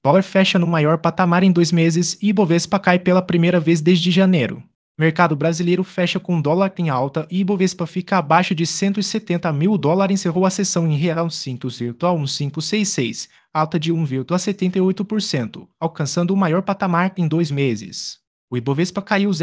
Dólar fecha no maior patamar em 2 meses e Ibovespa cai pela primeira vez desde janeiro. Mercado brasileiro fecha com dólar em alta e Ibovespa fica abaixo de 170 mil. O dólar encerrou a sessão em real 5,1566, alta de 1,78%, alcançando o maior patamar em 2 meses. O Ibovespa caiu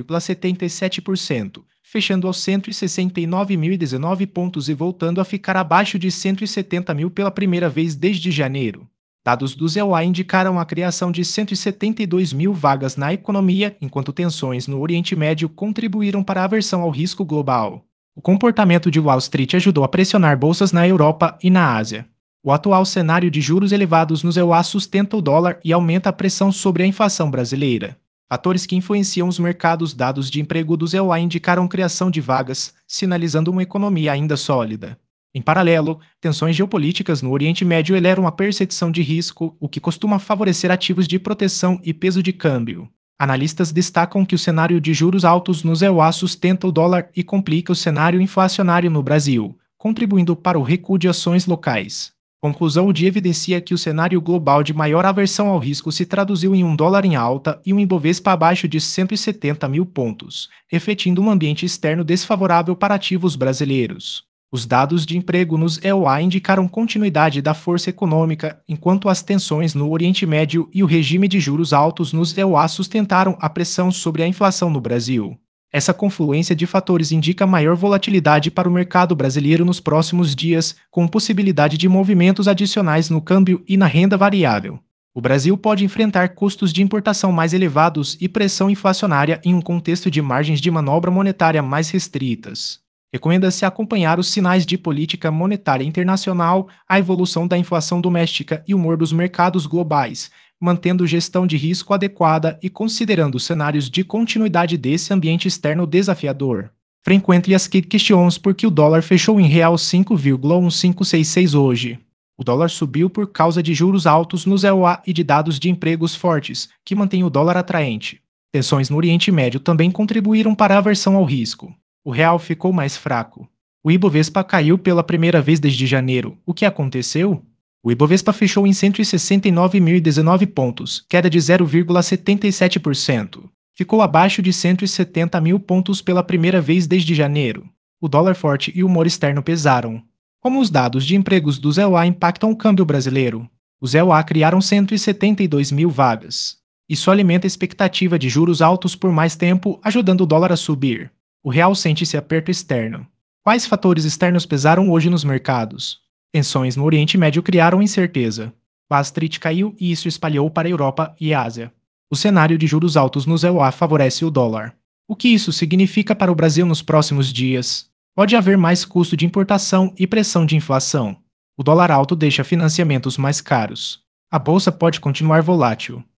0,77%, fechando aos 169.019 pontos e voltando a ficar abaixo de 170 mil pela primeira vez desde janeiro. Dados do ZEUA indicaram a criação de 172 mil vagas na economia, enquanto tensões no Oriente Médio contribuíram para a aversão ao risco global. O comportamento de Wall Street ajudou a pressionar bolsas na Europa e na Ásia. O atual cenário de juros elevados no ZEUA sustenta o dólar e aumenta a pressão sobre a inflação brasileira. Fatores que influenciam os mercados. Dados de emprego do ZEUA indicaram criação de vagas, sinalizando uma economia ainda sólida. Em paralelo, tensões geopolíticas no Oriente Médio elevam a percepção de risco, o que costuma favorecer ativos de proteção e peso de câmbio. Analistas destacam que o cenário de juros altos no ZEUA sustenta o dólar e complica o cenário inflacionário no Brasil, contribuindo para o recuo de ações locais. Conclusão: o dia evidencia que o cenário global de maior aversão ao risco se traduziu em um dólar em alta e um Ibovespa abaixo de 170 mil pontos, refletindo um ambiente externo desfavorável para ativos brasileiros. Os dados de emprego nos EUA indicaram continuidade da força econômica, enquanto as tensões no Oriente Médio e o regime de juros altos nos EUA sustentaram a pressão sobre a inflação no Brasil. Essa confluência de fatores indica maior volatilidade para o mercado brasileiro nos próximos dias, com possibilidade de movimentos adicionais no câmbio e na renda variável. O Brasil pode enfrentar custos de importação mais elevados e pressão inflacionária em um contexto de margens de manobra monetária mais restritas. Recomenda-se acompanhar os sinais de política monetária internacional, a evolução da inflação doméstica e o humor dos mercados globais, mantendo gestão de risco adequada e considerando cenários de continuidade desse ambiente externo desafiador. Frequently asked questions: por que o dólar fechou em real 5,1566 hoje? O dólar subiu por causa de juros altos no ZEUA e de dados de empregos fortes, que mantêm o dólar atraente. Tensões no Oriente Médio também contribuíram para a aversão ao risco. O real ficou mais fraco. O Ibovespa caiu pela primeira vez desde janeiro. O que aconteceu? O Ibovespa fechou em 169.019 pontos, queda de 0,77%. Ficou abaixo de 170 mil pontos pela primeira vez desde janeiro. O dólar forte e o humor externo pesaram. Como os dados de empregos do ZEUA impactam o câmbio brasileiro? Os ZEUA criaram 172 mil vagas. Isso alimenta a expectativa de juros altos por mais tempo, ajudando o dólar a subir. O real sente-se aperto externo. Quais fatores externos pesaram hoje nos mercados? Tensões no Oriente Médio criaram incerteza. Wall Street caiu e isso espalhou para a Europa e a Ásia. O cenário de juros altos no ZEUA favorece o dólar. O que isso significa para o Brasil nos próximos dias? Pode haver mais custo de importação e pressão de inflação. O dólar alto deixa financiamentos mais caros. A bolsa pode continuar volátil.